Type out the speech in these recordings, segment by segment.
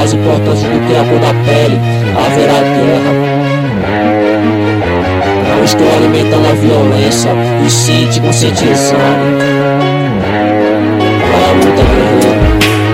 mais importante do que a cor da pele. Haverá guerra. Não estou alimentando a violência, e sim te conscientizando. Para a luta, guerreiro.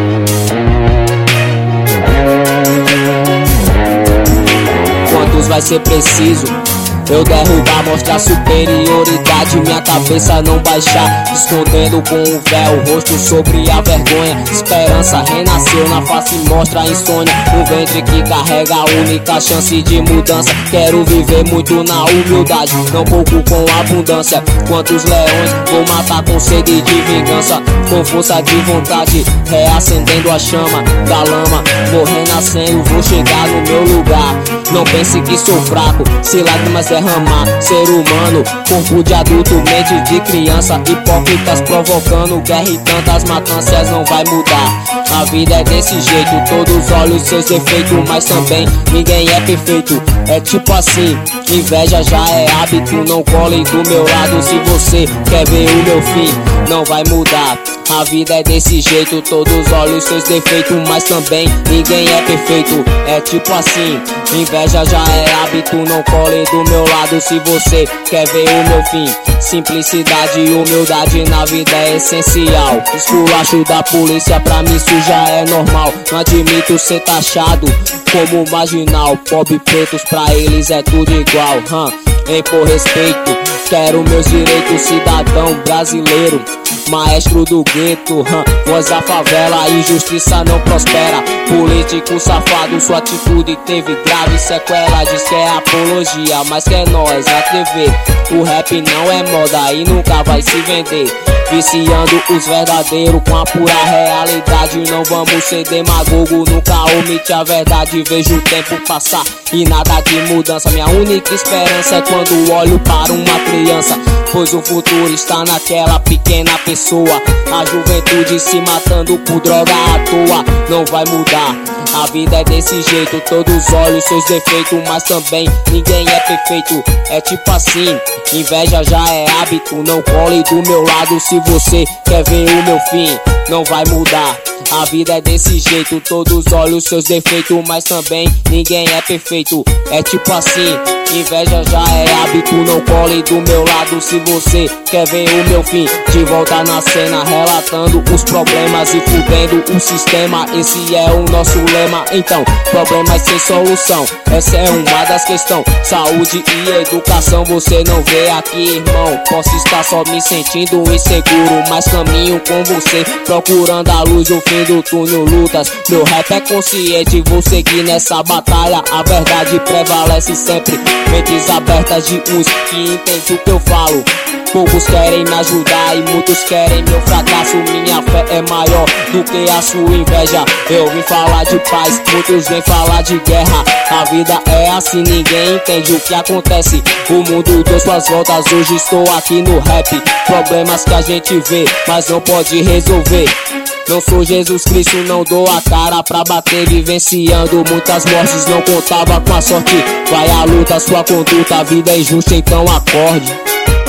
Quantos vai ser preciso eu derrubar, mostrar superioridade, minha cabeça não baixar, escondendo com um véu o rosto sobre a vergonha. Esperança renasceu na face, mostra a insônia, um ventre que carrega a única chance de mudança. Quero viver muito na humildade, não pouco com abundância. Quantos leões vou matar com sede de vingança, com força de vontade, reacendendo a chama da lama. Vou renascendo, vou chegar no meu lugar. Não pense que sou fraco, se lágrimas derramar. Ser humano, corpo de adulto, mente de criança. Hipócritas provocando guerra e tantas matanças, não vai mudar. A vida é desse jeito, todos olham seus defeitos, mas também ninguém é perfeito. É tipo assim, inveja já é hábito, não cole do meu lado. Se você quer ver o meu fim, não vai mudar. A vida é desse jeito, todos olham seus defeitos, mas também ninguém é perfeito. É tipo assim, inveja já é hábito, não cole do meu lado. Se você quer ver o meu fim, simplicidade e humildade na vida é essencial. Esculacho da polícia pra mim isso já é normal. Não admito ser taxado como marginal. Pobre e pretos pra eles é tudo igual. Impor respeito, quero meus direitos, cidadão brasileiro, maestro do gueto, voz da favela, injustiça não prospera. Político safado, sua atitude teve grave sequela. Diz que é apologia, mas que é nós na TV. O rap não é moda e nunca vai se vender, viciando os verdadeiros com a pura realidade. Não vamos ser demagogo, nunca omite a verdade. Vejo o tempo passar e nada de mudança. Minha única esperança é quando olho para uma criança, pois o futuro está naquela pequena pessoa. A juventude se matando por droga à toa, não vai mudar. A vida é desse jeito, todos olham seus defeitos, mas também ninguém é perfeito. É tipo assim, inveja já é hábito, não cole do meu lado. Se você quer ver o meu fim, não vai mudar. A vida é desse jeito, todos olham seus defeitos, mas também ninguém é perfeito. É tipo assim, inveja já é hábito, não cole do meu lado. Se você quer ver o meu fim, de volta na cena, relatando os problemas e fudendo o sistema. Esse é o nosso lema, então, problemas sem solução, essa é uma das questões. Saúde e educação você não vê aqui, irmão. Posso estar só me sentindo inseguro, mas caminho com você, procurando a luz, o fim do túnel, lutas. Meu rap é consciente, vou seguir nessa batalha. A verdade prevalece sempre, mentes abertas de uns que entendem o que eu falo. Poucos querem me ajudar e muitos querem meu fracasso. Minha fé é maior do que a sua inveja. Eu vim falar de paz, muitos vêm falar de guerra. A vida é assim, ninguém entende o que acontece. O mundo deu suas voltas, hoje estou aqui no rap. Problemas que a gente vê, mas não pode resolver. Não sou Jesus Cristo, não dou a cara pra bater, vivenciando muitas mortes, não contava com a sorte. Vai a luta, sua conduta, a vida é injusta, então acorde.